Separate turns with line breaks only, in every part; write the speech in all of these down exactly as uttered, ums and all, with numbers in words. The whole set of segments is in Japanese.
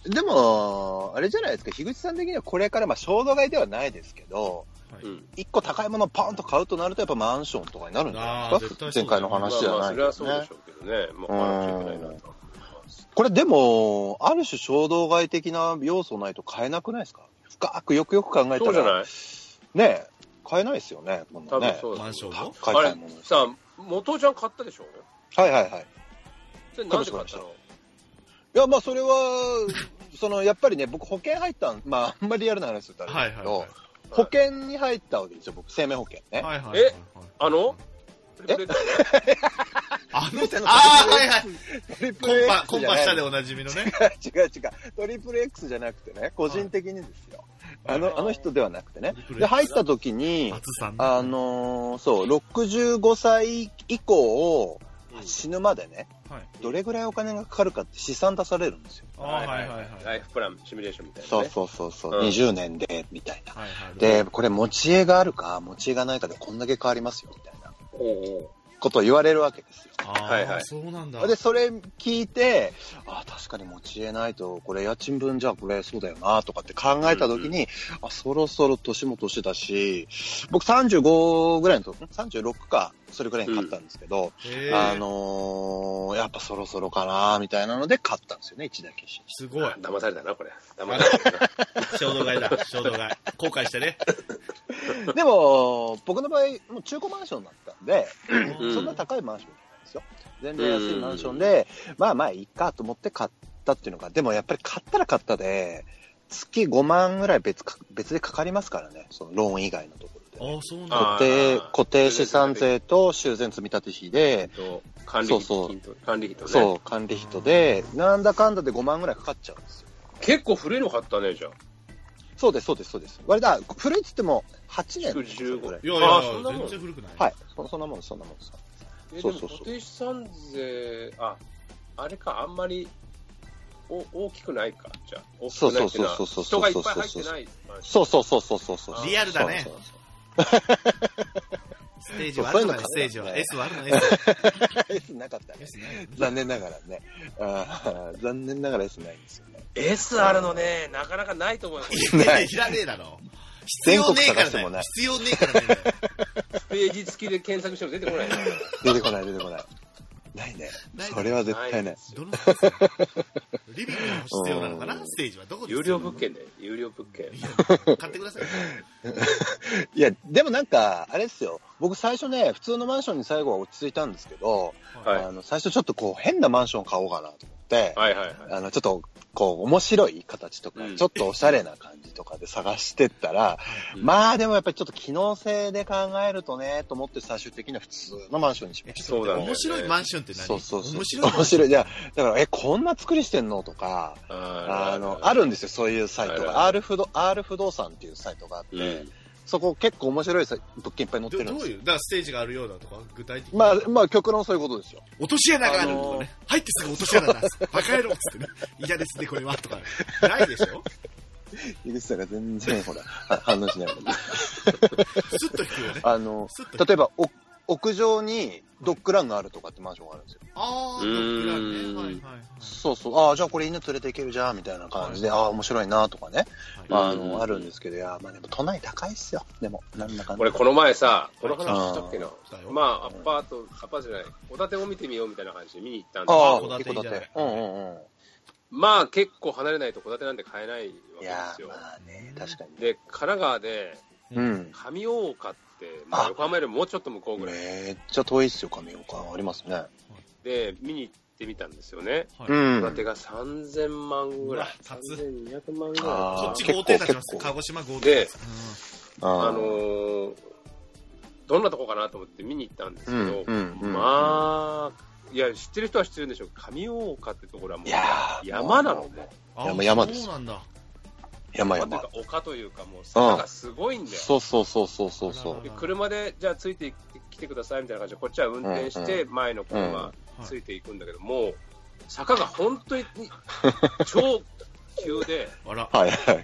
でも、あれじゃないですか、樋口さん的にはこれから、まあ、衝動買いではないですけど、はい、一個高いものをパンと買うとなると、やっぱマンションとかになるんじゃないですか、前回の話じゃないですね。
まあ、まあ、それはそうでしょうけどね。まあ、買わなきゃいけないなと。
これでも、ある種衝動買い的な要素ないと買えなくないですか？深くよくよく考えたら。
そうじゃない？
ねえ、買えないですよね、こんなね。
多分そうだ。
マンションの
あれ、さあ、元ちゃん買ったでしょ？
はいはいはい。
それなんで買ったの？
いや、まあそれは、その、やっぱりね、僕保険入ったん、まああんまりリアルな話するとあれですけど、はいはいはい、保険に入ったわけですよ、僕、生命保険ね。
はいはいはいはい、え、あの
え
あの手の、ああ、はいはい。トリプル X コンパ下でおなじみのね。
違う違う。トリプル X じゃなくてね、個人的にですよ。はい、あの、あの人ではなくてね。で、入った時に、あのー、そう、ろくじゅうごさい以降、死ぬまでね、はい、どれぐらいお金がかかるかって試算出されるんですよ。
はいはいはい。ライフプラン、シミュレーションみたいな、
ね。そうそうそうそう、うん、にじゅうねんで、みたいな。はいはい、で、これ持ち家があるか、持ち家がないかでこんだけ変わりますよ、みたいな。おうおうことを言われるわけですよ。
はいはい。そうなんだ。
で、それ聞いて、あ、確かに持ち家ないと、これ家賃分じゃあこれそうだよな、とかって考えたときに、うんうん、あ、そろそろ年も年だし、僕さんじゅうごぐらいの時、さんじゅうろくか、それぐらいに買ったんですけど、うん、あのー、やっぱそろそろかな、みたいなので買ったんですよね、一台消し。
すごい。騙されたな、これ。騙されたな。
衝動買いだ、衝動買い。後悔してね。
でも、僕の場合、もう中古マンションだったんで、うん、そんな高いマンションじゃないですよ。全然安いマンションで、うん、まあまあいいかと思って買ったっていうのが、でもやっぱり買ったら買ったで、月ごまんぐらい別か、別でかかりますからね、そのローン以外のところで。
ああ、そうなん
だ。固定、固定資産税と修繕積立費で、
管理費と、
そうそう、
管理費とね。
そう、管理費とで、なんだかんだでごまんぐらいかかっちゃうんですよ。
結構古いの買ったね、じゃあ。
そうです、そうです、そうです。割と、古いっつっても、はちねんぐらい。
いやいや、全然古くない。
はい。そんなもん、そんなもんです。
え、そうそうそう。でも固定資産税、あ、あれか、あんまりお大きくないか、じゃあ。大きくないっていうのは、人がいっぱい入ってない。
そうそうそうそうそうそう。
リアルだね。ステージはあるのね、ステージは。S はあるの S。
S なかったね。残念ながらね。あ残念ながら S ないんですよね。
S あるのね、なかなかないと思うよ。
いや、いらねえだろ。必要ねえからだよ。必要ねえからね。
ページ付きで検索しても出てこない。
出てこない、出てこない。ないね。それは絶対ない。
どのリビングも必要なのかな、ステージは。どこで
有料物件で、有料物件。
買ってください。
いや、でもなんか、あれですよ。僕最初ね、普通のマンションに最後は落ち着いたんですけど、はい、あの最初ちょっとこう変なマンション買おうかなと思って、
はいはいはい、
あのちょっとこう面白い形とか、うん、ちょっとおしゃれな感じとかで探してったら、うん、まあでもやっぱりちょっと機能性で考えるとね、と思って最終的には普通のマンションにしました。
そうだね。面白いマンションって何？
そうそうそう。
面白い。
面白い。いや、だから、え、こんな作りしてんのとか、あ, あの、あるんですよ、そういうサイトが。R 不動、R 不動産っていうサイトがあって、うん、そこ結構面白い物件いっぱい載ってるんですよ。
どういう、だからステージがあるようだとか、具体的に。
まあ、まあ、極論そういうことですよ。
落とし穴があるとかね。あのー、入ってすぐ落とし穴だ。バカ野郎っつってね。嫌ですね、これは。とか。ないでしょ？
井口さんが全然、ほら、反応しない。
スッと引くよね。
あの、例えば、お屋上にドッグランがあるとかってマンションがあるんですよ。
ああ、ドッグランね。はいはいはい。
そうそう。ああ、じゃあこれ犬連れていけるじゃん、みたいな感じで、はい、ああ、面白いなとかね。はい、あの、あるんですけど、いや、まあでも都内高いっすよ。でも、なんだかんだ。
俺この前さ、この話したっけな。まあ、アパート、アパートじゃない、戸建てを見てみようみたいな感じで見に行ったんです
けど。ああ、戸建て。うんうんうん。
まあ結構離れないと戸建てなんて買えないわけですよ。
いや、まあね、確かに。
で、神奈川で、うん。上大岡って、まあ、横浜よりももうちょっと向こうぐらい。
めっちゃ遠いっすよ、上岡。ありますね。
で、見に行ってみたんですよね。
うん。
戸建てがさんぜんまんぐらい。さんぜんにひゃくまんぐらい。
こっち豪邸になっちゃいます。鹿児島豪邸で。
あのー、どんなとこかなと思って見に行ったんですけど、うんうんうん、まあ、いや、知ってる人は知ってるんでしょう。上大岡ってところはもう山なのもう。
山山です。
そうなんだ。
山々。
丘というかもう坂がすごいんだよ。
そうそうそうそうそうそう。
で車でじゃあついてきてくださいみたいな感じでこっちは運転して前の車ついていくんだけども、坂が本当に超急で、
はいはい。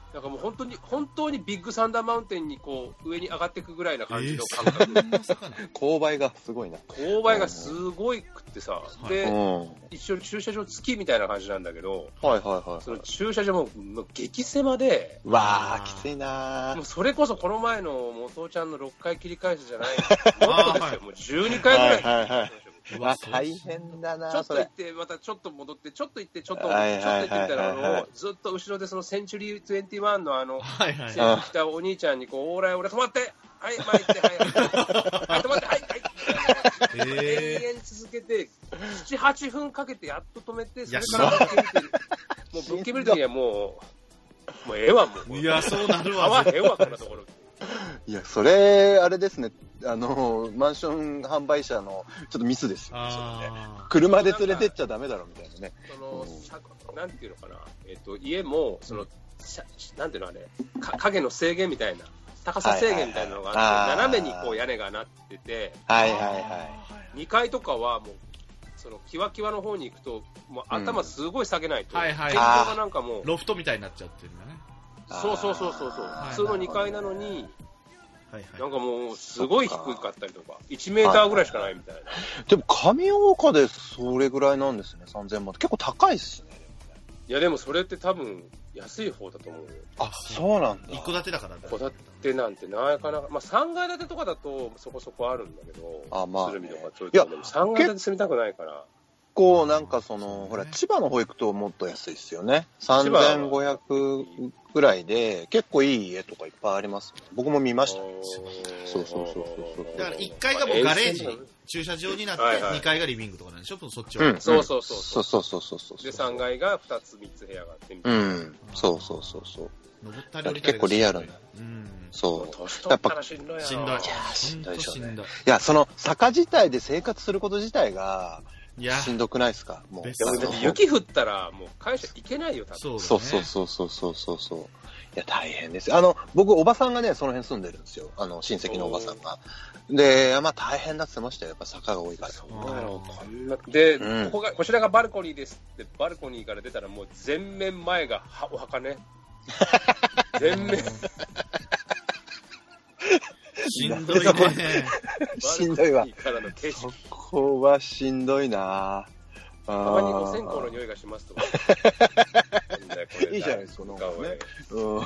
なんかもう本当に、本当にビッグサンダーマウンテンにこう、上に上がっていくぐらいな感じの感覚。えー、
勾配がすごいな。
勾配がすごいくってさ、うん、で、うん、一応駐車場付きみたいな感じなんだけど、
はいはいはい。
その駐車場も激狭で、
うわー、きついなー。
もうそれこそこの前の元ちゃんのろっかい切り返すじゃない、もっとですよ、もうじゅうにかいぐらい。はいはいはい。
うわ、大変だな。
ちょっと行って、またちょっと戻って、ちょっと行って、ちょっと、ちょっと行ってみたいなのを、ずっと後ろでそのセンチュリーにじゅういちのあの、制服着たお兄ちゃんにこう、オーライ、俺止まってはい、前行って、はい、はい、はい、止まって、はい、はい、永遠続けて、なな、はちふんかけてやっと止めて、それからぶっけ見てる。もうぶっけ見るときにはもう、もうええわ、もう。
いや、そうなるわ。
あわ、ええわ、こんなところ。
いや、それ、あれですね。あの、マンション販売者のちょっとミスですよね。車で連れてっちゃダメだろみたいなね。
その、うん、なんていうのかな。えっと、家も、その、なんていうのあれ、か影の制限みたいな、高さ制限みたいなのがあって、はいはいはい、斜めにこう屋根がなってて、
はいはいはい。
にかいとかはもう、その、キワキワの方に行くと、もう頭すごい下げないと、
うん、はいはい。
天井がなんかもう、
ロフトみたいになっちゃってるんだね。
そうそうそうそうそう。普通のにかいなのに、はいはい、なんかもうすごい低かったりとか、いちメーターぐらいしかないみたいな。はいはい、
でも上岡でそれぐらいなんですね、さんぜんまんって結構高いっすね。
いやでもそれって多分安い方だと思うよ。
あ、そうなんだ。
一戸建てだからね。
一戸建てなんてなかなか、まあさんがい建てとかだとそこそこあるんだけど、
あ、まあ、ね、
鶴見とかそういうとこでもさんがい建て住みたくないから。
こうなんかその、ね、ほら千葉の方行くともっと安いですよね。さんぜんごひゃくぐらいで結構いい家とかいっぱいあります、ね。僕も見ました。そうそうそうそう。
だからいっかいがもうガレージ、駐車場になってにかいがリビングとかなんでしょ。そっちは。
うん、そうそうそう
そうそうそうそうそう。
でさんがいがふたつみっつ部屋があってみた
いな。うん、そうそうそうそう。結構リアルな。うん、そう。
やっぱしんどい。
しんどい。
いやしんどいでしょうね。いやその坂自体で生活すること自体が。いやしんどくないですかもう。
でも雪降ったらもう会社行けないよ多
分。そうそうそうそうそうそうそう。いや大変です。あの僕おばさんがねその辺住んでるんですよ。あの親戚のおばさんが。でまあ大変だって言ってましたよ。やっぱ坂が多いから。
そうだよこんなで、うん、ここがこちらがバルコニーですってバルコニーから出たらもう全面前がお墓ね。全面。
しんどいね。
しんどいわ。そこはしんどいな。
たまにお線香の匂いがしますとか。
いいじゃないですか、ねうん、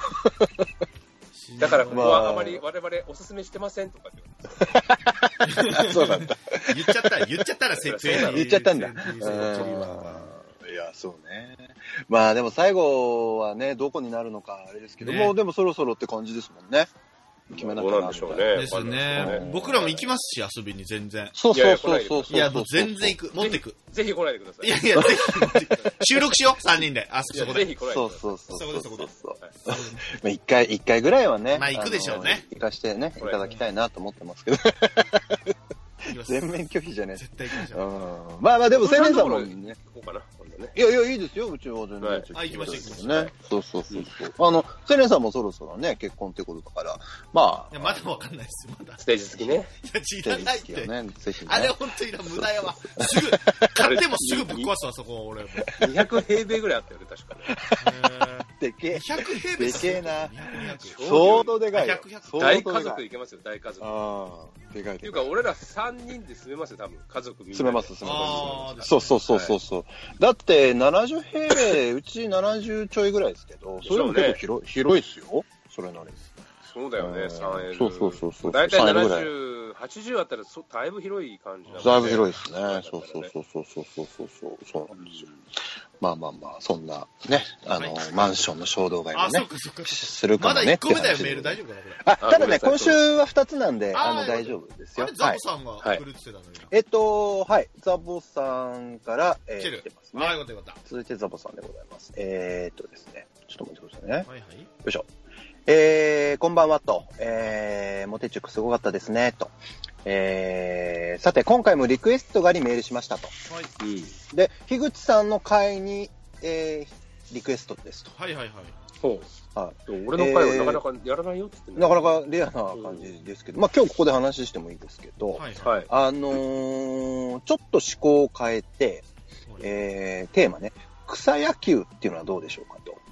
だからここはあまり我々おすすめしてませんとか
ってそうなんだ。
言っちゃった、言っちゃったら設定
言っちゃったんだ。いや、そうね。まあでも最後はね、どこになるのかあれですけど、ね、もうでもそろそろって感じですもんね。決めなきゃな
でしょうね。
ですね。僕らも行きますし、遊びに全然。
そうそうそうそうそう。
いや、もう全然行く。持ってく。
ぜひ来ないでください。
いやいや、ぜひ。収録しよう、さんにんで。あ、そこで。
ぜひ来ないでください。
そうそうそう。
そこで、そこで。
まあ一回、一回ぐらいはね。
まあ行くでしょうね。
行かしてね、いただきたいなと思ってますけど。全面拒否じゃねえ。
絶対行きましょう。
まあまあでも、青年さんもね。
行こうかな。
いやいや、いいですよ、うちは全然。
あ、行きましょう、行きましょう。
ね。そうそうそうそう。あの、青年さんもそろそろね、結婚ってことだから、まあ。
いや、まだわかんないですよ、まだ。
ステージ付きね。
いや、知らないって。
ね、ぜひ。
あれ本当に無駄やわ。すぐ、買ってもすぐぶっ壊すわ、そこ、俺。
にひゃくへいべいぐらいあったよね、確か
ね。でけえ。
ひゃくへいべい
でけえな。相当でかい。
大家族いけますよ、大家族。
ああ、でかい。
っていうか、俺らさんにんで住めますよ、多分。家族みんな。
住めます、住めます。そうそうそうそうそう。だって、ななじゅうへいべい、うちななじゅうちょいぐらいですけど、それも結構広い、広いですよ。それなり。
そうだよね、さんエル。
そうそうそうそう。
だいたいななじゅう、はちじゅうあったら、だいぶ広い感じなんで。
だいぶ広いですね。そうそうそうそうそうそうそうそう。そうなんですよ。まあまあまあ、そんなね、あの、マンションの衝動買いもね、するかもね。
まだいっこめだよ、メール大丈夫かな、これ。
あ、ただね、今週はふたつなんで、あの、大丈夫ですよ。
ザボさんが来るって言ってたのに。
えっと、はい、ザボさんから、えー、来てますね。
はい、よかったよかった。
続いてザボさんでございます。えーっとですね、ちょっと待ってくださいね。はいはい。よいしょ。えー、こんばんはと、えー、モテチュクすごかったですね、と。えー、さて、今回もリクエストがありメールしましたと。はい。で、樋口さんの会に、えー、リクエストですと。
はいはいはい。
そう。はい。俺の会はなかなかやらないよって言って、
なかなかレアな感じですけど、まあ今日ここで話してもいいですけど、はいはい、あのー、ちょっと思考を変えて、えー、テーマね、草野球っていうのはどうでしょうかと。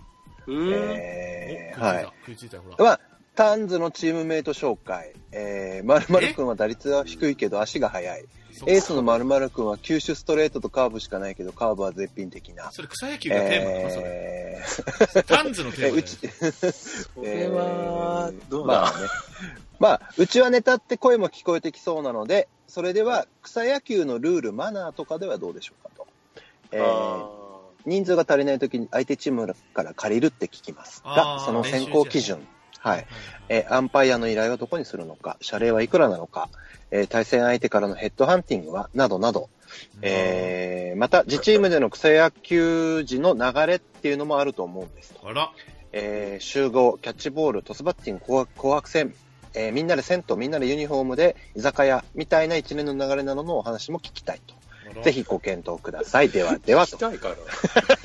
えー、はい。食いついた、ほら。まあ、タンズのチームメイト紹介。えー、〇〇くんは打率は低いけど足が速い。エースの〇〇くんは球種ストレートとカーブしかないけど、カーブは絶品的な。
それ草野球がテーマなの、えー、それ。タンズのテーマ。うち、
それは、どうだろうね。まあ、うちはネタって声も聞こえてきそうなので、それでは草野球のルール、マナーとかではどうでしょうかと。えー、人数が足りないときに相手チームから借りるって聞きますが、その選考基準。はい。えー、アンパイアの依頼はどこにするのか、謝礼はいくらなのか、えー、対戦相手からのヘッドハンティングは、などなど、えー、また、自チームでの草野球時の流れっていうのもあると思うんですと。
あら。
えー、集合、キャッチボール、トスバッティング、紅白戦、えー、みんなで銭湯、みんなでユニフォームで居酒屋みたいな一連の流れなどのお話も聞きたいと。ぜひご検討ください。ではではと。
聞きたいから。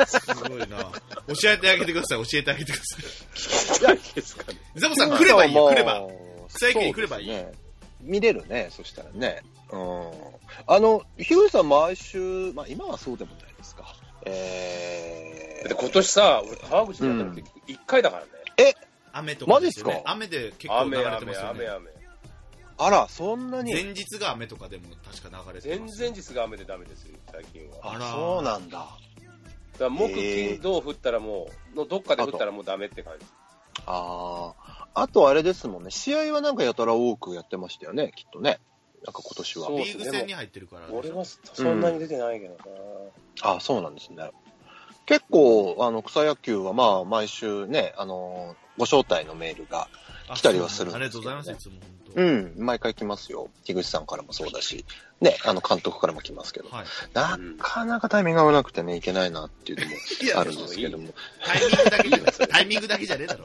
すごいな。教えてあげてください。教えてあげてください。
聞きたいですかね。
ザボさん来ればいいよ。来れば。草野球に来ればいい。
ね、見れるね。そしたらね。うん。あの、ヒューさん毎週、まあ今はそうでもないですか。え
ー。で今年さ、俺川口でやったのっていっかいだからね。
うん、え
雨とか、
ね。マジっすか？
雨で結構流れてますよね。
雨、雨、雨。
あら、そんなに。
前日が雨とかでも確か流れてます。
前々日が雨でダメですよ、最近は。
あら、そうなんだ。
だから木、金、土降ったらもう、のどっかで降ったらもうダメって感じ。
ああ。あとあれですもんね、試合はなんかやたら多くやってましたよね、きっとね。なんか今年は。
リーグ戦に入ってるから。
俺はそんなに出てないけどな。うん、
ああ、そうなんですね。結構、あの、草野球はまあ、毎週ね、あの、ご招待のメールが来たりはするんですけど、ね、
ありがとうございます、いつも。
うん、毎回来ますよ。樋口さんからもそうだし、ね、あの、監督からも来ますけど、はい、なかなかタイミング合わなくてね、いけないなっていうのもあるんですけども。
タイミングだけじゃないタイミングだけじゃねえだろ。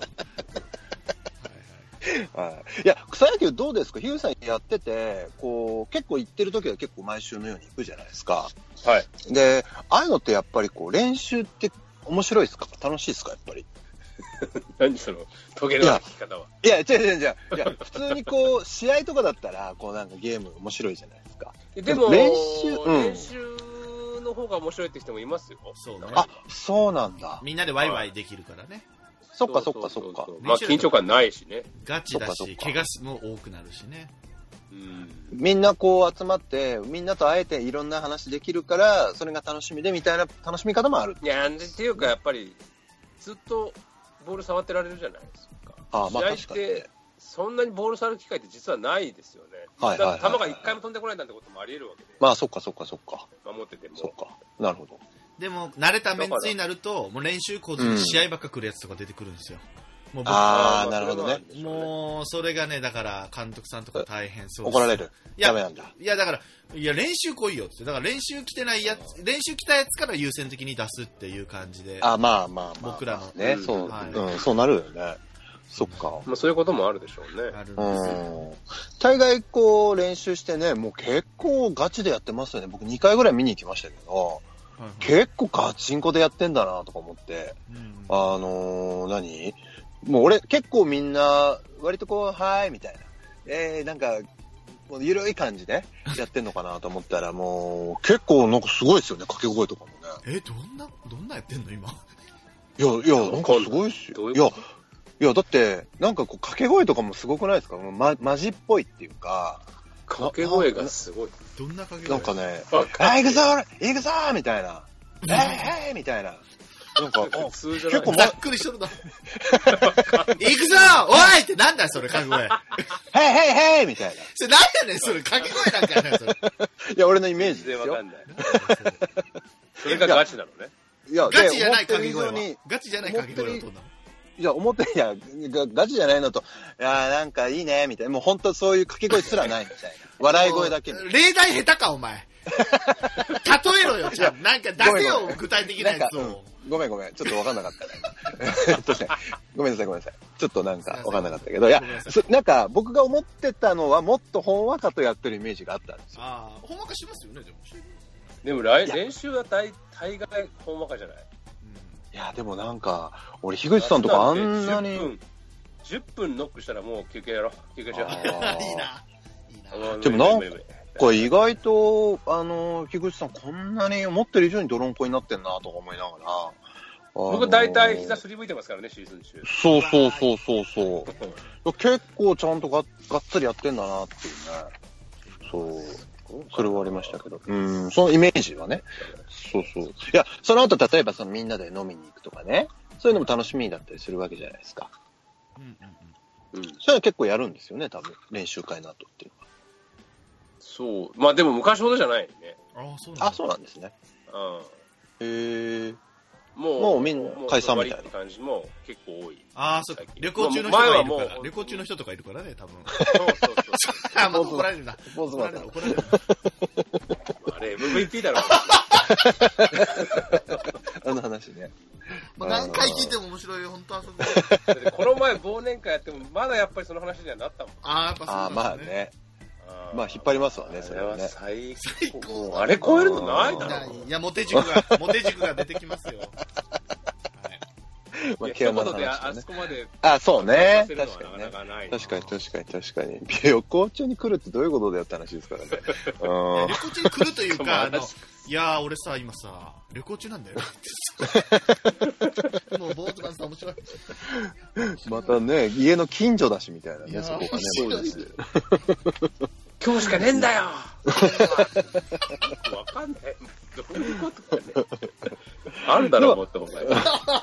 はい、いや、草野球どうですか？樋口さんやってて、こう、結構行ってる時は結構毎週のように行くじゃないですか。
はい。
で、ああいうのってやっぱりこう、練習って面白いですか？楽しいですか？やっぱり。
何その、トゲの聞き方は。
いや、違う違う違う。いや、普通にこう、試合とかだったら、こうなんかゲーム面白いじゃないですか。
でも、練習、うん、練習の方が面白いって人もいますよ。
そうね。
あ、そうなんだ。
みんなでワイワイできるからね。
そっかそっかそっか。
まあ緊張感ないしね。
ガチだし、怪我も多くなるしね。
うん、みんなこう集まって、みんなと会えていろんな話できるから、それが楽しみでみたいな楽しみ方もある。
いや、っていうかやっぱり、ずっとボール触ってられるじゃないですか。
ああ、まあ
試合って、そんなにボール触る機会って実はないですよね。はいはいはいはい、だって球が一回も飛んでこないなんてこともあり得るわけで。
まあそっかそっかそっか。
守ってても。
そっか。なるほど。
でも、慣れたメンツになると、もう練習来ずに試合ばっか来るやつとか出てくるんですよ。
うん、もう僕ああ、なるほどね。
もう、それがね、だから監督さんとか大変そうです。
怒られる。
いや、
ダメなんだ。
いや、だから、いや、練習来いよって。だから練習来てないやつ、練習来たやつから優先的に出すっていう感じで。
あ、まあまあまあ。
僕らの。
ね、そう、はい、うん、そうなるよね。そっか。
まあそういうこともあるでしょうね。
あるんですよ。
大概こう練習してね、もう結構ガチでやってますよね。僕にかいぐらい見に行きましたけど、はいはい、結構ガチンコでやってんだなとか思って、うん、あのー、何もう俺結構みんな割とこう、はーいみたいな。えー、なんか、もう緩い感じでやってんのかなと思ったら、もう結構なんかすごいですよね、掛け声とかもね。
え、どんな、どんなやってんの今。
いや、いや、なんかすごいっすよ。いや、いや、だって、なんかこう、掛け声とかもすごくないですか？ま、マジっぽいっていうか。
掛け声がすごい。
どんな掛け
声？なんかね、あ、行くぞ行くぞみたいな。えー、えーみたいな。なんか、
普通じゃない。
結構ざっくりしとるな。行くぞおいってなんだよ、それ、掛け声。
へいへいへいみたいな。
それなんやねん、それ、掛け声なんかやねん、それ。
いや、俺のイメージですよ。
わかんない。それがガチなのね。
いや、ガチじゃない掛け声は。ガチじゃない掛け声はどうなの？
いや、思って、いや、ガチじゃないのと、いや、なんかいいね、みたいな。もう本当そういう掛け声すらないみたいな。笑い声だけ。
例題下手か、お前。例えろよ、ちゃん。なんか出せよ、具体的なやつを。
ごめんごめん。ちょっとわかんなかったね。ごめんなさいごめんなさい。ちょっとなんかわかんなかったけど。いや、なんか僕が思ってたのはもっとほんわかとやってるイメージがあったんですよ。
ああ、ほんわかしますよね、でも。
でも来練習は大大概ほんわかじゃない？
いや、でもなんか、俺、樋口さんとかあんなに。
じゅっぷんノックしたらもう休憩やろう。休憩しよう。
いいな。いい
な。でもなんか、これ意外と、あの、樋口さんこんなに思ってる以上に泥んこになってんなとか思いながら、
僕大体膝すりむいてますからね、シーズン中。
そうそうそうそうそう結構ちゃんと が, がっつりやってんだなっていうね。そうそれはありましたけど、うんそのイメージはね。そうそう。いやその後例えばそのみんなで飲みに行くとかね、そういうのも楽しみだったりするわけじゃないですか。うんうんうん。うん、それは結構やるんですよね、多分練習会の後っていうのは。
そう、まあでも昔ほどじゃないね。
あ、そうなんあ、そうなんですね。うん。へえ。
もう、
もうみんな解散みたいな
感じも結構多い。
ああ、そうか。旅行中の人がいるから。旅行中の人とかいるからね、多分。そうそうそう。あ、また怒られるな。怒られる、怒られる。
あれ、エムブイピー だろ。
あの話ね。
まあ、何回聞いても面白いよ、本当あそこ。
この前忘年会やっても、まだやっぱりその話にはなったもん。
ああ、やっぱそうですね。
あまあね。まあ引っ張りますわね、それはね。
最高。あれ超えるのないだろ。
いや、モテ塾が、モテ塾が出てきますよ。
まあ、一言であそこまで。
あ、そうね。確かにね。確かに確かに確かに。旅行中に来るってどういうことだよって話ですからね。
旅行中に来るというか、あの、いやー、俺さ、今さ、旅行中なんだよって。もう、ボートマンさん面白い。
またね、家の近所だしみたいなね、そこがね。そうです。
今日しかねえんだよ。わかんない。どういうことかね。あるだろう、もっとお前。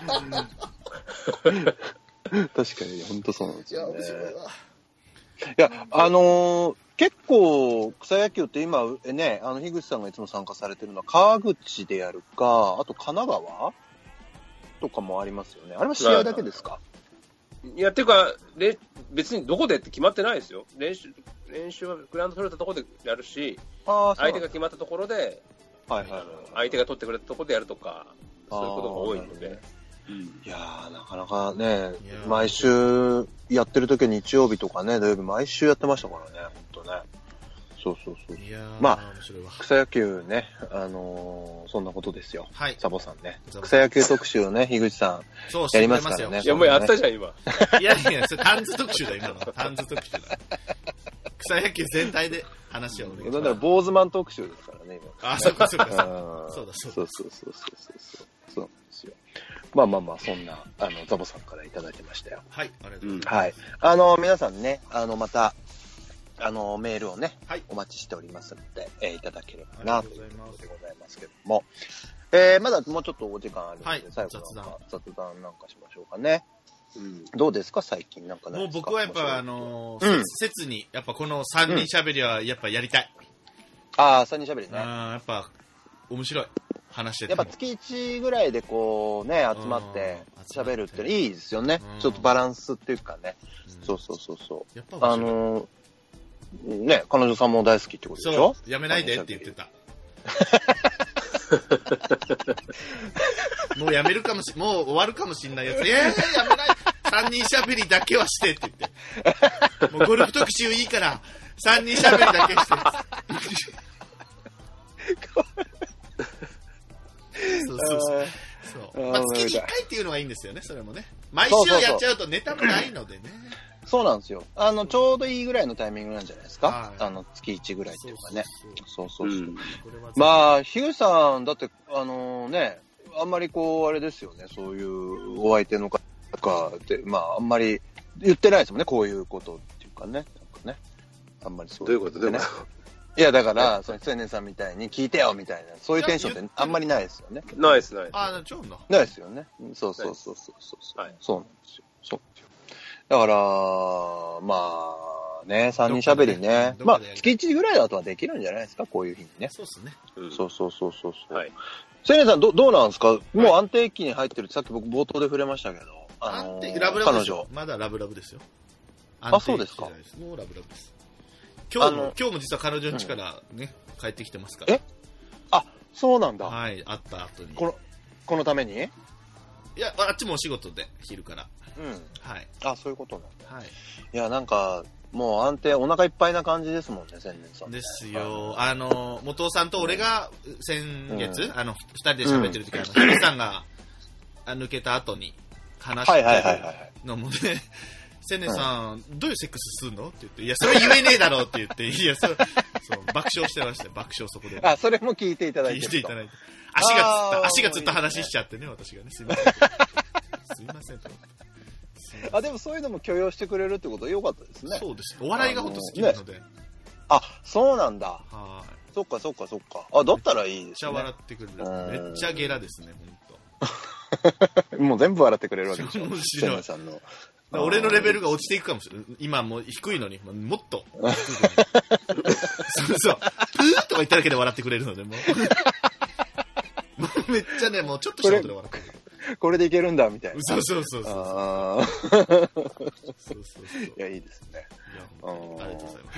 確かに、本当そうなんですよね。いや、あのー、結構、草野球って今、ね、あの、樋口さんがいつも参加されてるのは、川口でやるか、あと神奈川とかもありますよね。あれは試合だけですか？
いや、ていうか、別にどこでって決まってないですよ。練習、練習はグラウンド取れたところでやるし、相手が決まったところで、はいはいはい、相手が取ってくれたところでやるとか、そういうことが多いので。
うん、いやー、なかなかね、毎週やってる時は日曜日とかね、土曜日毎週やってましたからね、ほんとね。そうそうそう。いやまあ、草野球ね、あのー、そんなことですよ。はい。サボさんね。草野球特集をね、樋口さん、そうやりますからね。
いや、もうやったじゃん、今。
いやいや、それタンズ特集だ、今の。タンズ特集だ。草野球全体で話をお願いします。
だから、坊主マン特集ですからね、
今。あ、そうか、そうか。そうだ、そうだ。
そうそうそうそうそう。そうなんですよ。まあまあまあ、そんな、あの、ザボさんからいただいてましたよ。
はい、ありがとうございます。
はい。あの、皆さんね、あの、また、あの、メールをね、はい、お待ちしておりますので、えー、いただければな、ということでございますけども、えー、まだもうちょっとお時間あるので、はい、最後雑談。雑談なんかしましょうかね。うん、どうですか最近なんかないですか？
もう僕はやっぱあのー、うん、切に、やっぱこのさんにん喋りはやっぱやりたい。うん、
ああ、さんにん喋りね。
あやっぱ、面白い。話してて
やっぱ月いちぐらいでこうね、集まって喋るっていいですよね。ちょっとバランスっていうかね。うん、そうそうそうそう。やっぱあのー、ね、彼女さんも大好きってことでしょ？
そう、やめないでって言ってた。もうやめるかもし、もう終わるかもしんないやつ。いやいや、やめない。さんにん喋りだけはしてって言って。もうゴルフ特集いいから、さんにん喋りだけして。そうそうそう。そう。まあ、月にいっかいっていうのがいいんですよね、それもね。毎週やっちゃうとネタもないのでね。
そうなんですよ。あの、ちょうどいいぐらいのタイミングなんじゃないですか。はい、あの、月いちぐらいっていうかね。そうそうそう。うん、まあ、樋口さん、だって、あのー、ね、あんまりこう、あれですよね、そういうお相手の方って、まあ、あんまり言ってないですもんね、こういうことっていうかね。なんかね。あんまりそう、
ね。どういうことどういうこと
いや、だから、その青年さんみたいに聞いてよみたいな、そういうテンションってあんまりないですよね。
ないです、ないです。
ああ、ちょうど。
ないですよね。そうそうそうそうそう。はい、そうなんですよ。そうですよ。だから、まあ、ね、さんにん喋りね。まあ、月いちぐらいだとはできるんじゃないですか、こういう日にね。
そうですね。
うん、そうそうそうそう。はい。青年さん、ど、どうなんですか？もう安定期に入ってるってさっき僕冒頭で触れましたけど、
あのー、ラブラブですよ。彼女。まだラブラブですよ。
あ、そうですか。
もうラブラブです。今日も、今日も実は彼女の家からね、うん、帰ってきてますから。
え？あ、そうなんだ。
はい、会った後に。
この、このために？い
や、あっちもお仕事で、昼から。
うん。
はい。
あ、そういうことなんだ。
はい。
いや、なんか、もう安定、お腹いっぱいな感じですもんね、千年さん。
ですよ。あの、元尾さんと俺が先月、うん、あの、二人で喋ってる時、うん、あの、ひるさんが抜けた後に話してたのもね、千年さん、うん、どういうセックスするのって言って、いや、それ言えねえだろうって言って、いや、それ、 そう爆笑してましたよ、爆笑そこで。
あ、それも聞いていただいて。
聞いていただいて。足がつった、足がつった話しちゃってね、私がね。すいません。すいませんと。
あ、でもそういうのも許容してくれるってことは良かったですね。
そうです。お笑いが本当好きなので。
あ、そうなんだ。
はい。
そっかそっかそっか。あ、だったらいいですね。めっ
ちゃ笑ってくれる。めっちゃゲラですね、
本当。もう全部笑ってくれるわけでしょ。
面白い。
さんの。
俺のレベルが落ちていくかもしれない。今もう低いのに、もっと。そうそう。プーとか言っただけで笑ってくれるので、もう。めっちゃね、もうちょっとしたことで笑ってくれる。
これでいけるんだみたいな。
そうそうそうそう。あ
そうそうそう。いや、いいですね。
いや、ありがとうございます。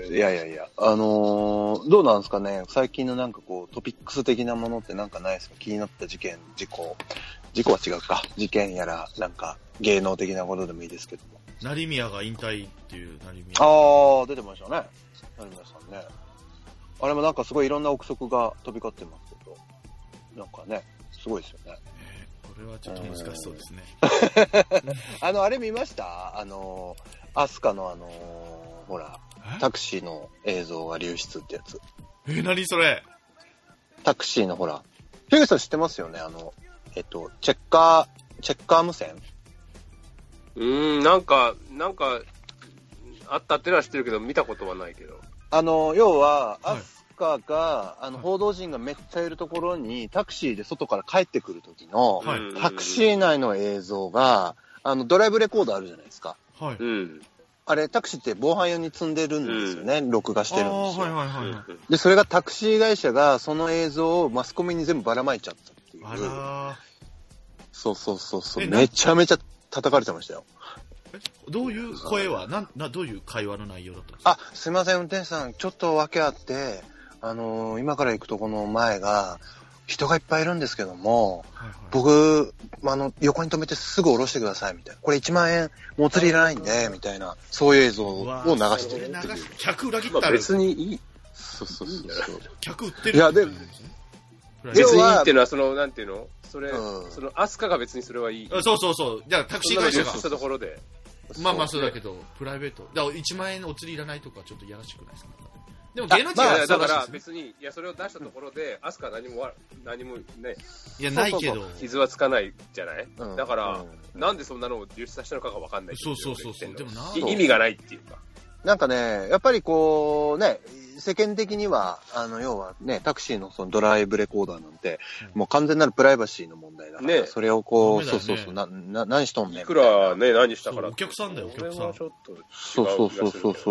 いやいやいや、あのー、どうなんですかね、最近のなんかこう、トピックス的なものってなんかないですか？気になった事件、事故、事故は違うか、事件やら、なんか芸能的なことでもいいですけども。
成宮が引退っていう成宮。
ああ、出てましたね。成宮さんね。あれもなんかすごいいろんな憶測が飛び交ってますけど、なんかね、すごいですよね。
これはちょっと難しそうですね。
あの、あれ見ました？あの、アスカのあの、ほら、タクシーの映像が流出ってやつ。
え、何それ？
タクシーのほら、ヒューさん知ってますよね？あの、えっと、チェッカー、チェッカー無線？
うーん、なんか、なんか、あったってのは知ってるけど、見たことはないけど。
あの、要は、アスカが、あの、報道陣がめっちゃいるところに、タクシーで外から帰ってくる時の、はい、タクシー内の映像が、あの、ドライブレコーダーあるじゃないですか。
はい。
うん。
あれ、タクシーって防犯用に積んでるんですよね。うん、録画してるんですよ。
はいはいはい。
で、それがタクシー会社が、その映像をマスコミに全部ばらまいちゃったっていう。
あら
そうそうそうそう。めちゃめちゃ叩かれてましたよ。
え、どういう声は、なん、な、どういう会話の内容だったんです
か？あ、すいません、運転手さん、ちょっと訳あって、あのー、今から行くとこの前が、人がいっぱいいるんですけども、はいはい、僕、あの、横に止めてすぐ下ろしてください、みたいな。これいちまん円、もうお釣りいらないんで、みたいな、そういう映像を流してるっていう。
客裏切ったら、
まあ、別にいい。
そうそうそうそう。
客売ってる。
いや、でも、
別にいいっていうのは、その、なんていうのそれ、うん、その、アスカが別にそれはいい。
そうそうそう。じゃあ、タクシー会社が。
したところで。
まあまあそうだけど、プライベート。だからいちまん円お釣りいらないとかちょっといやらしくないですか？でも芸能人は、
まあ、だから別に、いや、それを出したところで、アスカ何も、何もね、
いや、ないけど。
傷はつかないじゃない、うん、だから、
うん、
なんでそんなのを流出させたのかがわかんない。
そうそうそうそう。
でもな、意味がないっていうか。
なんかね、やっぱりこう、ね、世間的には、あの、要はね、タクシーのそのドライブレコーダーなんて、うん、もう完全なるプライバシーの問題だから、ね、それをこう、ね、そうそうそう、な、な、何しとんねん。
いくらね、何したから。
お客さんだよ、お客さん。
ちょっと違う、ね。
そうそうそうそう。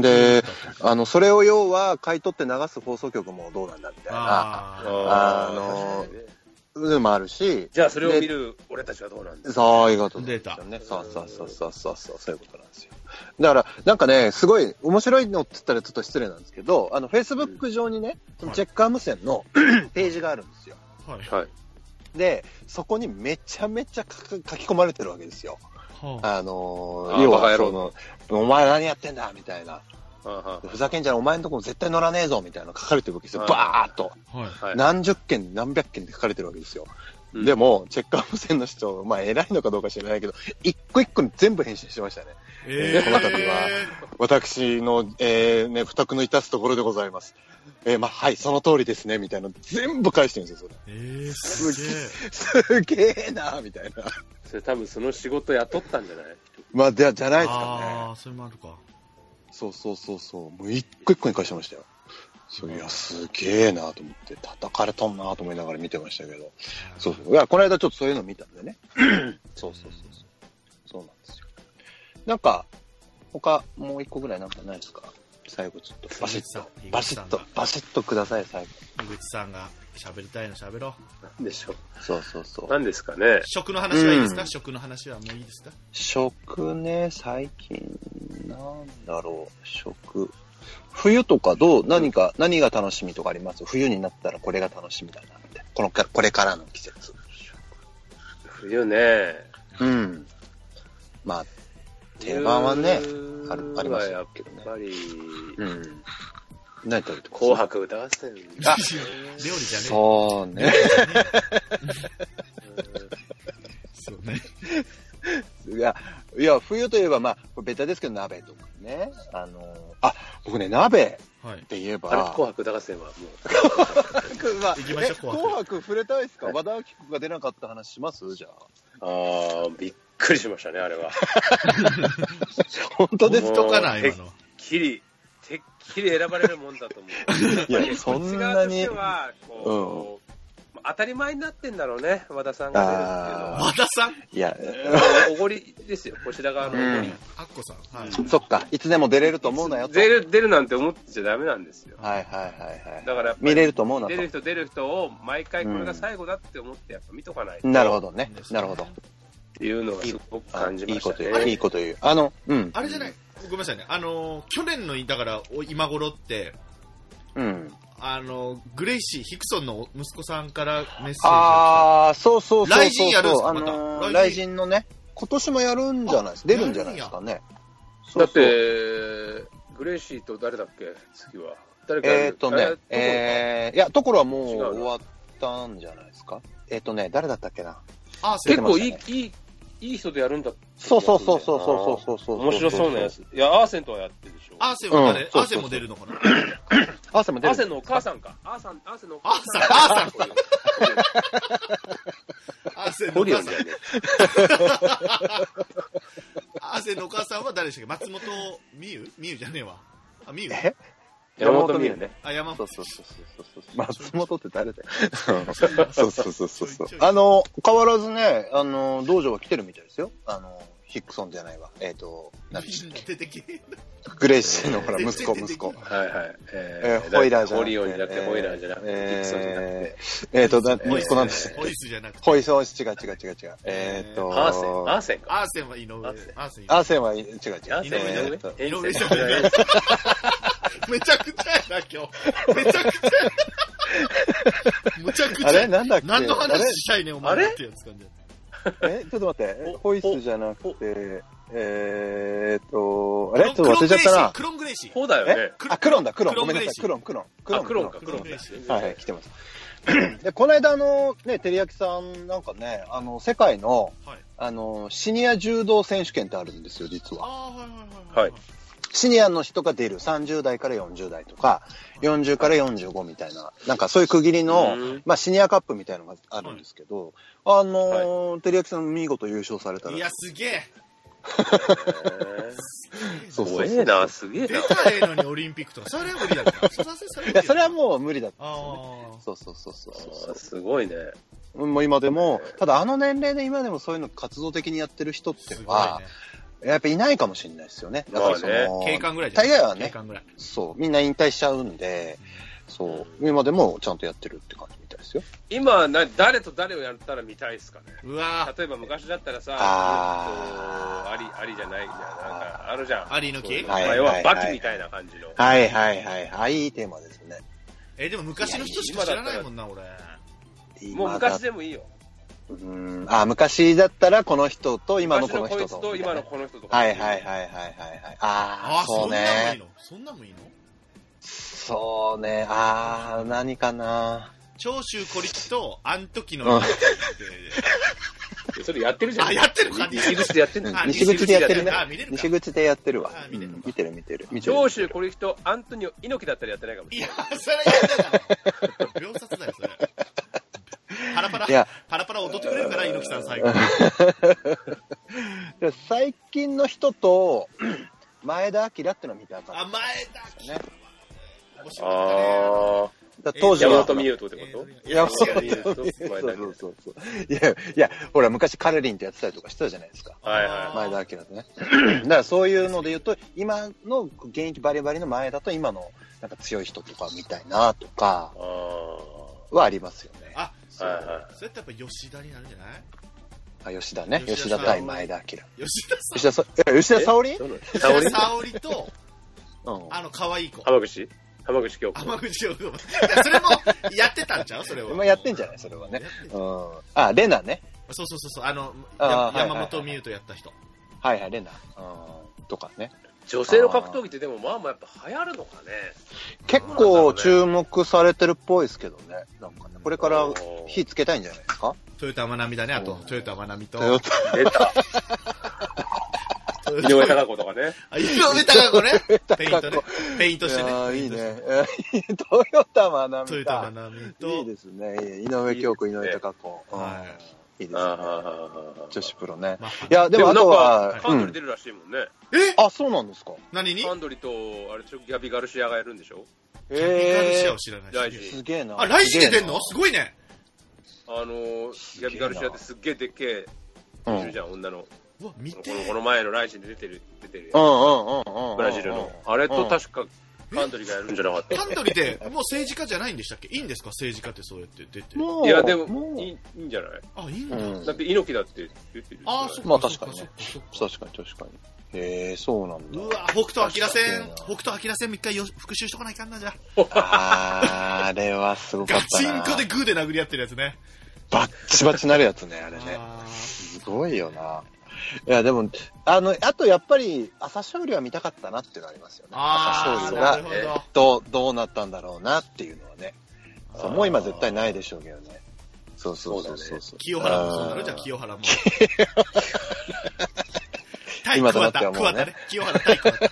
で、あの、それを要は、買い取って流す放送局もどうなんだみたいな、あ, あの、でもあるし。
じゃあそれを見る俺たちはどうなんですか？
そういうことなんですよね。そうそうそうそうそうそう、そういうことなんですよ。だから、なんかね、すごい面白いのって言ったらちょっと失礼なんですけど、あの、Facebook 上にね、そのチェッカー無線のページがあるんですよ。
はい。
はい。
で、そこにめちゃめちゃ書き込まれてるわけですよ。はあ、あの
ー、
要はその、お前何やってんだみたいな。ふざけんじゃない、お前んとこ絶対乗らねえぞみたいなの書かれてるわけですよ。バーっと。
はい。
何十件、何百件で書かれてるわけですよ。うん、でも、チェッカー無線の人、まあ偉いのかどうか知らないけど、一個一個に全部返信してましたね。
えー、
この度は、私の、えー、ね、不徳の致すところでございます。えー、まあ、はい、その通りですね、みたいな。全部返してるんですよ、それ。
えー、すげ
え。すげえな、みたいな。
それ多分その仕事雇ったんじゃない？
まあ、じゃ、じゃないですかね。
ああ、それもあるか。
そうそうそうそう。もう一個一個に返してましたよ。そう、いや、すげえなと思って、叩かれとんなと思いながら見てましたけど。そうそう。いや、この間ちょっとそういうの見たんでね。そうそうそうそう。そうなんですよ。なんか、他、もう一個ぐらいなんかないですか？最後ちょっと、バシッと、バシッと、バシッとください、最後。
井口さんが喋りたいの喋ろ
う。なんでしょう。
そうそうそう。
なんですかね。
食の話はいいですか？うん、食の話はもういいですか？
食ね、最近、なんだろう、食。冬とかどう、何か、何が楽しみとかあります？冬になったらこれが楽しみだなって。このか、これからの季節。
冬ね。
うん。まあ、定番はね、ある、ありますよけどね。
やっぱり、
うん。何食べてます？
紅白歌合戦。
あ、料理じゃねえ。
そうね。
そうね。
いや、いや、冬といえば、まあ、ベタですけど、鍋とかね。あの、あ、僕ね、鍋、
はい。
って言えば。
紅白歌合戦はもう。
まあ、
行きましょう、
紅白触れたいですか？和田アキ子が出なかった話しますじゃ
あ。ああ、びっくりしましたね、あれは。
本当です
か？かな、今の。
てっきり、てっきり選ばれるもんだと思う。
いや、そんなに。
はこう、うん当たり前になってんだろうね、和田さんが出るっていうのは。
和田さん
いや、
おごりですよ、こちら側のおごり。
アッコさん。はい。
そっか、いつでも出れると思うなよと。
出る、出るなんて思ってちゃダメなんですよ。
はいはいはいはい。
だから、
見れると思うなと。
出る人出る人を毎回これが最後だって思ってやっぱ見とかないと。
なるほどね。なるほど。
っていうのがすごく感じましたね。
いいこと言う。いいこと言う。あの、うん。
あれじゃない、ごめんなさいね。あの、去年の、だから、今頃って、
うん。
あの、グレイシー、ヒクソンの息子さんからメッセージ
ああ、そうそうそうそう。
雷神やるんですか、
あ
また。
のー、雷神のね、今年もやるんじゃないですか。出るんじゃないですかね。
だって、グレイシーと誰だっけ次は。誰か
えーっとね、えー、いや、ところはもう終わったんじゃないですか。えーっとね、誰だったっけな。
あ、結構いい、いい、いい人でやるんだって。
そうそうそうそうそうそうそう。
面白そうなやつ。いや、アーセンとはやってるでしょ。
アーセンは誰？アーセンも出るのかな？
アーセンも出る。
アーセンのお母さんか。アーセン、アーセンのお母さん。
アーセン、アーセン。アーセンのお母さん。アーセンのお母さんは誰でしたっけ？松本美優？美優じゃねえわ。あ、美優？
え？
山本美優ね。
あ、山本。
そうそうそうそう。松本って誰だよ。そうそうそうそう。あの、変わらずね、あの、道場は来てるみたいですよ。あの、ヒクソンじゃないわ。えっと、何でしたっけ？グレイシーのほら、息子、息子。
はいはい。
えー、ホイラーじゃなくて。
ホリオンじゃなくて、ホイラーじゃなくて、ヒクソンじゃなくて。
えっと、息子なんです
ホイスじゃなくて。
ホイス、ホイス、違う違う違う違う。えっと、
アーセン、アーセンか。
アーセンは井上。アーセン。
アーセンは違う違う。井
上、井上。
井上じゃない。めちゃくちゃやな、今日。めちゃくちゃやな。むちゃくちゃ。
あれなんだっけ？
何の話したいね、お前ってやつかんじゃん。
え、ちょっと待って。ホイスじゃなくて、えーっと、あれちょっと忘れちゃったな。
クロングレイシー。
そうだよね。
あ、クロンだ、クロン。ごめんなさい、クロン、クロン。
クロン、クロンか、
クロングレイシー。
はいはい、来てます。で、この間、あの、ね、てりやきさんなんかね、あの、世界の、あの、シニア柔道選手権ってあるんですよ、実は。
ああ、はいはいはい。
はい。
シニアの人が出るさんじゅう代からよんじゅう代とか、よんじゅうからよんじゅうごみたいな、なんかそういう区切りの、まあシニアカップみたいなのがあるんですけど、あのー、てりやきさん見事優勝されたら。
いや、すげえ。
そうそう。すげえな、すげえな。
出たらええのにオリンピックとか、それは無理だった。
いや、それはもう無理だったんですよね。そうそうそうそう。
すごいね。
もう今でも、ただあの年齢で今でもそういうの活動的にやってる人っては、やっぱいないかもしれないですよね。だからその、
警官ぐらいじゃ
大概はね、
警官ぐらい。
そう、みんな引退しちゃうんで、そう、今でもちゃんとやってるって感じみたいですよ。
今、な、誰と誰をやったら見たいですかね。
うわ
例えば昔だったらさ、
あ
あり、ありじゃないじゃん。なんか、あるじゃん。
ありの木
要はバキみたいな感じの。
はいはいはいはい。いいテーマですね。
え、でも昔の人しか知らないもんな、俺。
もう昔でもいいよ。
うん、あ、昔だったらこの人と今のこの人と。
昔のこいつと今のこの人とか。
はいはいはいはいはい。ああ、そうね。
そんなもいいの？
そうね。ああ、何かな。
長州小力とあん時の。
それやってるじゃん。
あ、やってるか。
西口でやってる
西口でやってるね。西口でやってるわ。見てる見てる。
長州小力とアントニオ猪木だったらやってないかもしれない。
いや、それやってない。秒殺だよ、それ。パラパラ、パラパラ踊ってくれるから、猪木さん最後。
最近の人と、前田明ってのを見たかった。
あ、前田明。ね。
あ
あ。当時は。
山本美優とってこと
山本美優と。そうそうそう。いや、いや、ほら、昔カレリンってやってたりとかしてたじゃないですか。
はいはい。
前田明とね。だからそういうので言うと、今の現役バリバリの前だと、今のなんか強い人とかみたいなとか、はありますよね。
あ、そう。それってやっぱ吉田になるんじゃない？
あ、吉田ね。吉田対前田明。
吉田
吉田さ、吉田沙織？
吉田沙織と、あの、可愛い子。
浜口浜口京子。
浜口京子。いや、それもやってたんちゃう？それは。
今やってんじゃないそれはね。うん。あ、レナね。
そうそうそうそう。あの、山本美優とやった人。
はいはい、レナ。うん。とかね。
女性の格闘技ってでもまあまあやっぱ流行るのかね。
結構注目されてるっぽいですけどね。なんかね。これから火つけたいんじゃないですか？
トヨタまなみだね、あと。トヨタまなみと。
トヨタ。
出た。 井上貴子とかね。
井上貴子ね。ペイントね。ペイントしてね。
ああ、いいね。豊田真奈美。
豊田真奈美と。
いいですね。井上京子、井上貴子。はい。いいですね。女子プロね。いや、でもあとは、
カンドリ出るらしいもんね。
えあ、そうなんですか。
何に
カンドリと、あれ、ギャビ・ガルシアがやるんでしょ。
ギャビ・ガルシアを知らない
し。すげえな。
あ、来週で出んのすごいね。
あの、ギャビ・ガルシアってすっげえでっけえ、いるじゃん、女の。
うわ、見て。
この前の来週で出てる、出てる。
うんうんうんうん。
ブラジルの。あれと確か、カンドリがやるんじゃなかった
カンドリってもう政治家じゃないんでしたっけ？いいんですか政治家ってそうやって出て。
いやでもいいんじゃない？
あ、いいんだ。
だって猪木だって出てる。
あ、そう
まあ確かにね。確かに確かに。へえ、そうなんだ。
うわ、北斗晶戦、北斗晶戦も一回復習しとかないかんなじゃ。
ああれはすごかったな。
ガチンコでグーで殴り合ってるやつね。
バッチバチなるやつね、あれね。すごいよな。いや、でも、あの、あとやっぱり、朝青龍は見たかったなっていうのはありますよね。朝青龍が、えー、どう、どうなったんだろうなっていうのはね。そう、もう今絶対ないでしょうけどね。そうそうそうそうそう。
清原もそうなるじゃあ、清原も。
今となってはもうね。
清原対桑田。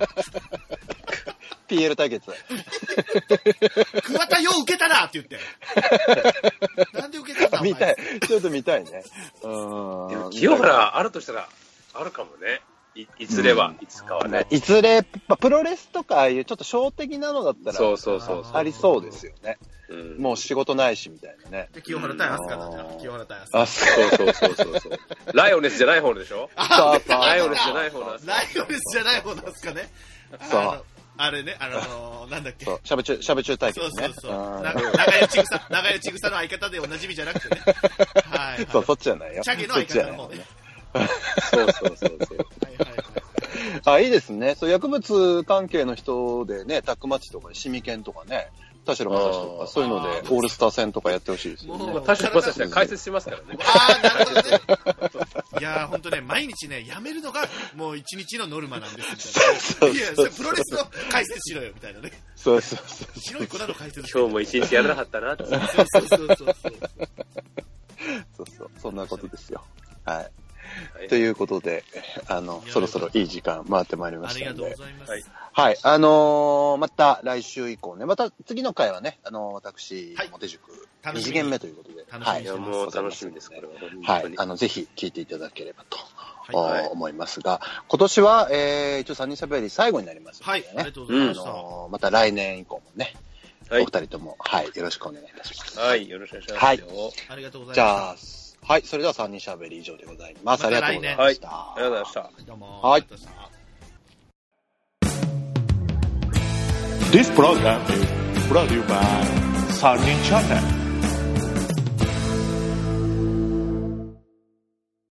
ピーエル 対決。
桑田よう受けたなって言って。なんで受けたんだ
見たい。ちょっと見たいね。
うん。清原あるとしたら、あるかもね。い, いずれは、うん、いつかはね。
いずれ、まあ、プロレスとかああいうちょっと小的なのだったら、
そうそうそう
ありそうですよね。うん、もう仕事ないしみたいなね。
で、清原対アスカだじゃん。清原対アス
カ。あ、
そうそうそうそうそう。ライオネスじゃない方でしょ？
あ、
ライオネスじゃない方のアスカ。
ライオネスじゃない方のアスカね。
そう。
あれね、あのー、なんだっけ。
そう、しゃべ中、しゃべ中対決ね。
そうそうそう。長屋ちぐさ、長屋ちぐさの相方でおなじみじゃなくてね。はい。
そう、そっちじゃないよ。
チャゲの相方の方ね。
そうそうそうそう。はいはいはい。
あ、いいですね。そう、薬物関係の人でね、タックマッチとか、シミケンとかね、田代正史とか、そういうので、オールスター戦とかやってほしいですよね。
田代正史は解説しますからね。
ああ、なるほどね。いやー、ほんとね、毎日ね、やめるのが、もう一日のノルマなんですみたいな。いや、プロレスの解説しろよ、みたいなね。
そうそうそう。
白い粉の解説
今日も一日やらなかったなって。そう
そうそうそう。そう
そう、そんなことですよ。はい。ということで、あの、そろそろいい時間回ってまいりましたので。
ありがとうございます。
はい。あのー、また来週以降ね、また次の回はね、あのー、私、モテ塾、に次元目ということで。
はい。
もう楽しみです、これ
は。はい。あの、ぜひ聞いていただければと、はい、思いますが、今年は、えー、一応さんにんしゃべり最後になりますのでね。
はい。ありがとうございました。
あのー、また来年以降もね、はい、お二人とも、はい、よろしくお願いいたします。
はい。よろしくお願いします。はい。
ありがとうございます。
じゃあ、はい。それではさんにんしゃべり以上でございます。ありがとうございました。
はい。ありがとうございました。
どうも。
はい。
This program is brought to you by さんにんチャンネル